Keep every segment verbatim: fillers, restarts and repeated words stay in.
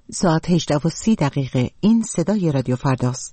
ساعت هجده و سی دقیقه. این صدای رادیو فرداست.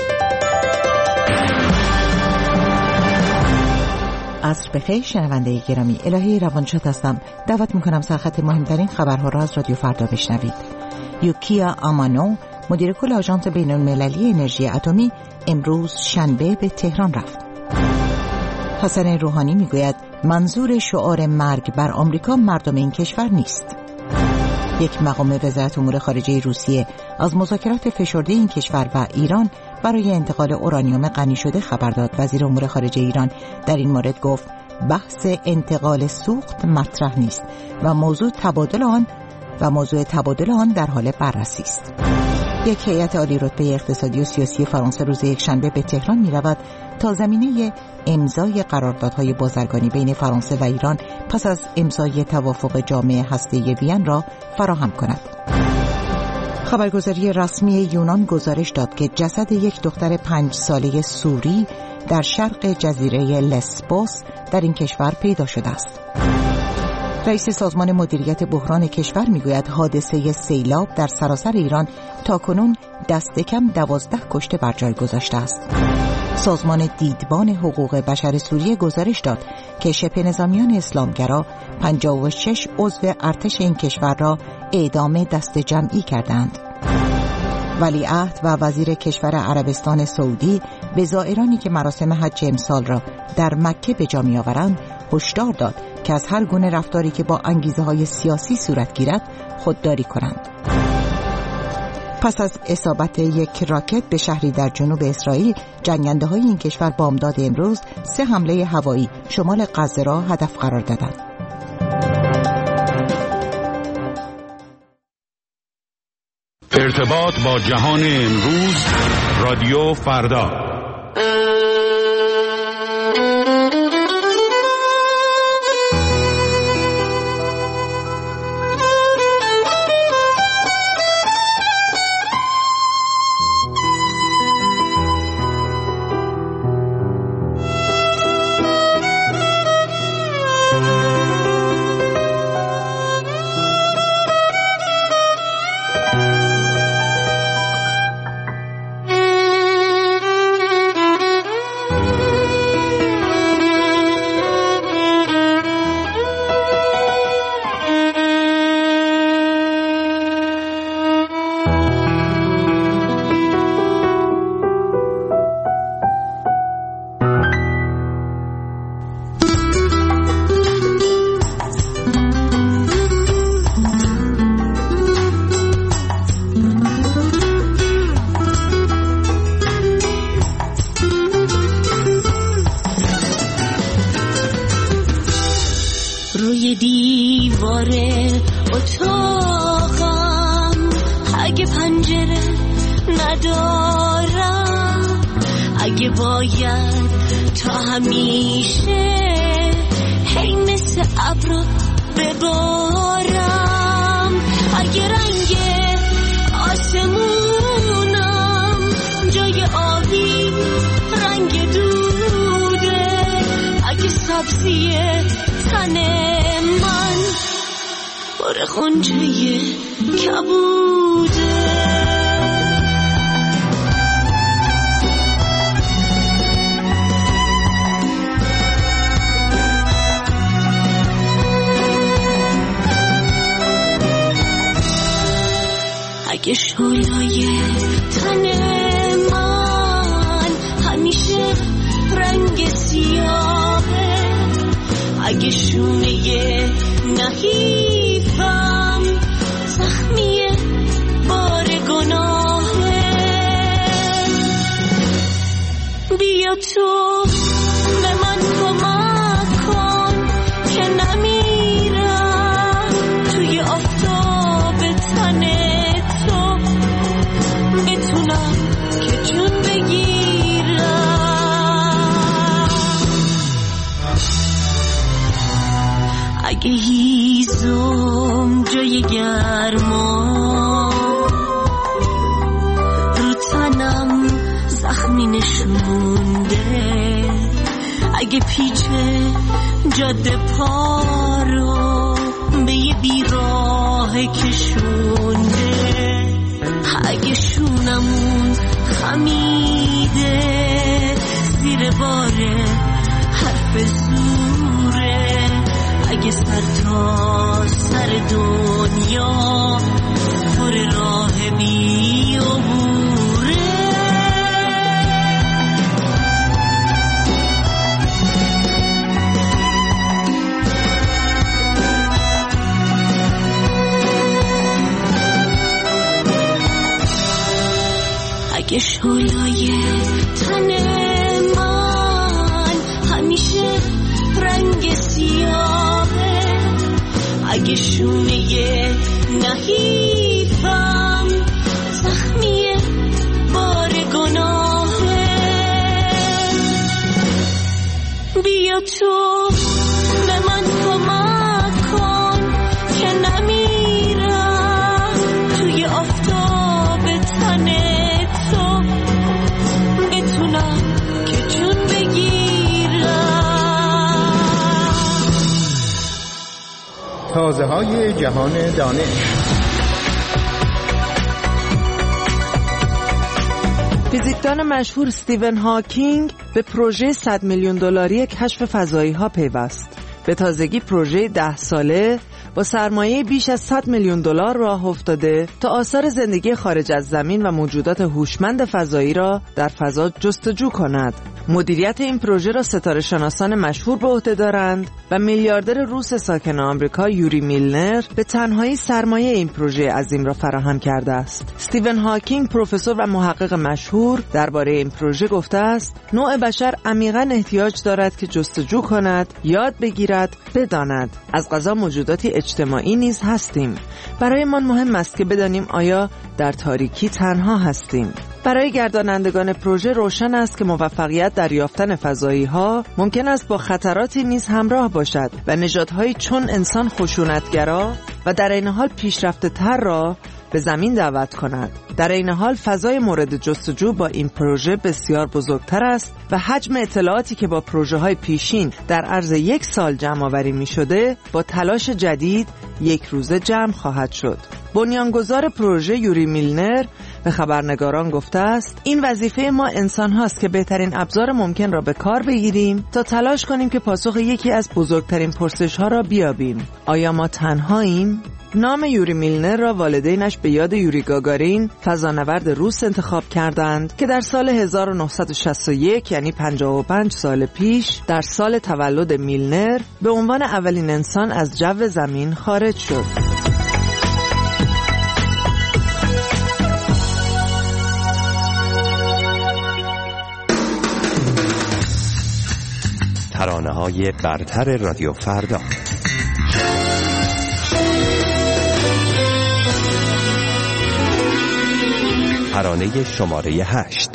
عصر بخیر شنونده گرامی، الهی روانشاد هستم. دعوت میکنم سرخط مهمترین خبرها را از رادیو فردا بشنوید. یوکیا آمانو، مدیر کل آژانس بین‌المللی انرژی اتمی، امروز شنبه به تهران رفت. حسن روحانی میگوید منظور شعار مرگ بر آمریکا مردم این کشور نیست. یک مقام وزارت امور خارجه روسیه از مذاکرات فشرده این کشور و ایران برای انتقال اورانیوم غنی شده خبر داد. وزیر امور خارجه ایران در این مورد گفت بحث انتقال سوخت مطرح نیست و موضوع تبادل آن و موضوع تبادل آن در حال بررسی است. یک هیئت عالی رتبه اقتصادی و سیاسی فرانسه روز یکشنبه به تهران می رود تا زمینه امضای قراردادهای بازرگانی بین فرانسه و ایران پس از امضای توافق جامع هسته‌ای وین را فراهم کند. خبرگزاری رسمی یونان گزارش داد که جسد یک دختر پنج ساله سوری در شرق جزیره لسبوس در این کشور پیدا شده است. رئیس سازمان مدیریت بحران کشور میگوید حادثه سیلاب در سراسر ایران تاکنون دست کم دوازده کشته بر جای گذاشته است. سازمان دیدبان حقوق بشر سوریه گزارش داد که شبه نظامیان اسلامگرا پنجاه و شش عضو ارتش این کشور را اعدام دست جمعی کردند. ولیعهد و وزیر کشور عربستان سعودی به زائرانی که مراسم حج امسال را در مکه به جا می‌آورند هشدار داد که از هر گونه رفتاری که با انگیزه‌های سیاسی صورت گیرد خودداری کنند. پس از اصابت یک راکت به شهری در جنوب اسرائیل، جنگنده‌های این کشور بامداد امروز سه حمله هوایی شمال غزه را هدف قرار دادند. ارتباط با جهان امروز، رادیو فردا. روی دیوار اتاقم اگه پنجره ندارم، اگه باید تا همیشه هی مثل ابر ببارم، اگه رنگ آسمونم جای آبی رنگ دوده، اگه سبزی تن من بار غنچه کبوده، اگه شعله‌ی تن من همیشه رنگ سیاهه، اگه شونه نحیفم زخمی بار گناهه، بیا تو به من کمک کن که نمیرم توی آفتاب تن تو، بتونم که جون بگیرم، اگه هیزم جای گرما رو تنم زخمی نشونده، اگه پیچه جاده پا رو به یه بیراه کشونده، اگه شونمون خمیده زیر باره حرف زوره، اگه سر تا سر دنیا پر راه بی عبوره. اگه شعله‌ی تن من همیشه رنگ سیاهه، اگه شونه نحیفم زخمیه بار گناهه، بیا تو به من کمک کن که نمیرم توی آفتاب تن تو، بتونم که جون بگیرم. تازه های جهان دانش. فیزیکدان مشهور استیون هاکینگ به پروژه صد میلیون دلاری کشف فضایی ها پیوست. به تازگی پروژه ده ساله با سرمایه بیش از صد میلیون دلار راه افتاده تا آثار زندگی خارج از زمین و موجودات هوشمند فضایی را در فضا جستجو کند. مدیریت این پروژه را ستاره شناسان مشهور به عهده دارند و میلیاردر روس ساکن آمریکا یوری میلنر به تنهایی سرمایه این پروژه عظیم را فراهم کرده است. استیون هاکینگ، پروفسور و محقق مشهور، درباره این پروژه گفته است: نوع بشر عمیقاً احتیاج دارد که جستجو کند، یاد بگیرد، بداند. از قضا موجوداتی اجتماعی نیز هستیم. برایمان مهم است که بدانیم آیا در تاریکی تنها هستیم. برای گردانندگان پروژه روشن است که موفقیت در یافتن فضایی ها ممکن است با خطراتی نیز همراه باشد و نژادهایی چون انسان خشونتگرا و در این حال پیشرفته تر را به زمین دعوت کند. در این حال فضای مورد جستجو با این پروژه بسیار بزرگتر است و حجم اطلاعاتی که با پروژه های پیشین در عرض یک سال جمع آوری می شده با تلاش جدید یک روزه جمع خواهد شد. بنیانگذار پروژه یوری میلنر به خبرنگاران گفته است: این وظیفه ما انسان هاست که بهترین ابزار ممکن را به کار بگیریم تا تلاش کنیم که پاسخ یکی از بزرگترین پرسش ها را بیابیم. آیا ما تنهاییم؟ نام یوری میلنر را والدینش به یاد یوری گاگارین، فضانورد روس انتخاب کردند که در سال هزار و نهصد و شصت و یک، یعنی پنجاه و پنج سال پیش، در سال تولد میلنر به عنوان اولین انسان از جو زمین خارج شد. ترانه‌های برتر رادیو فردا. ترانه شماره هشت.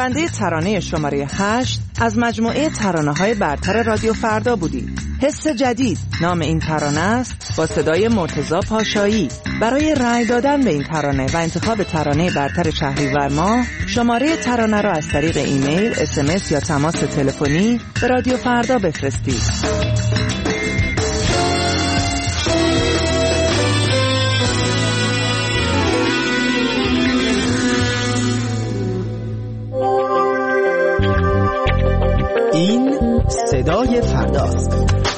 شنونده ترانه شماره هشت از مجموعه ترانه‌های برتر رادیو فردا بودید. حس جدید نام این ترانه است، با صدای مرتضی پاشایی. برای رأی دادن به این ترانه و انتخاب ترانه برتر شهریور ماه، شماره ترانه را از طریق ایمیل، اس ام اس یا تماس تلفنی به رادیو فردا بفرستید. این صدای فرداست.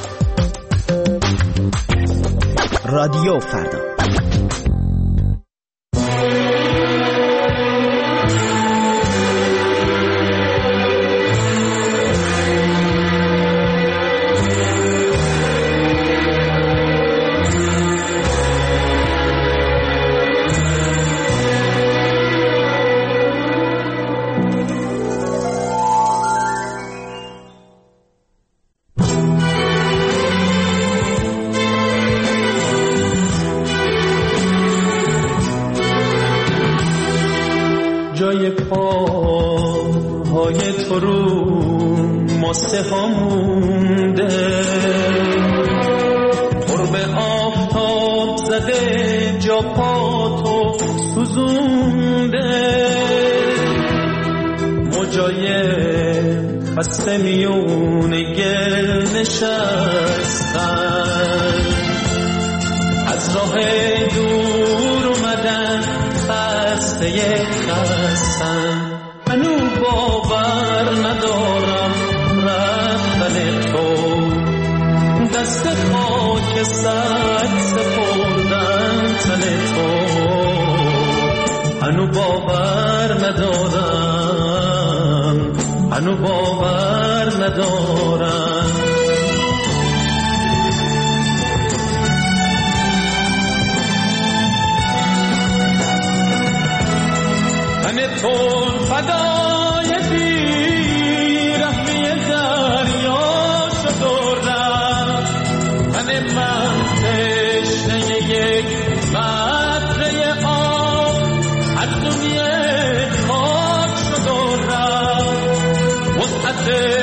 رادیو فردا. جای پاهای تو رو ماسه ها مونده، قرب آفتاب زده جا پا تو سوزونده، موجای خسته میون گل نشستن، از راه دور اومدن خسته خستن. منو باور ندارم رفتن تو، دست خاک سر سپردن تن تو. منو باور ندارم، منو باور ندارم. تو فدای بیرحمی دریا شد و رفت، من من تشنه یک قطره آب از دنیا خاک شد و رفت. وسعت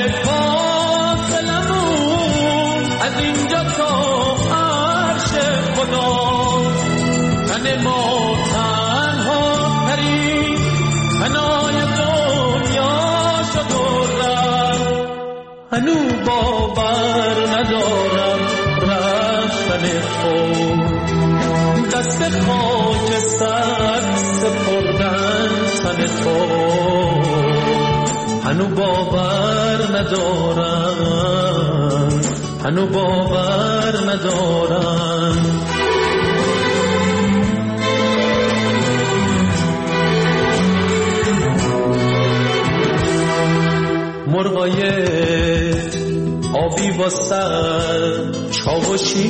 فاصلمون از اینجا تا عرش خدا، من ما تنها ترین فنای دنیا شد و رفت. هنو باور ندارم رفتن تو، دست خاک سر سپردن تن تو. هنو باور ندارم، هنو باور ندارم. مرغای آبی با سر چاوشی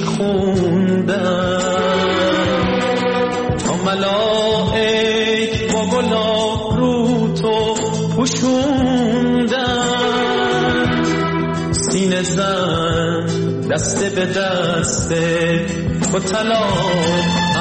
خوندن، تا ملائک با گلاب رو تو پوشوندن. سینه زن دست به دست تو طلاق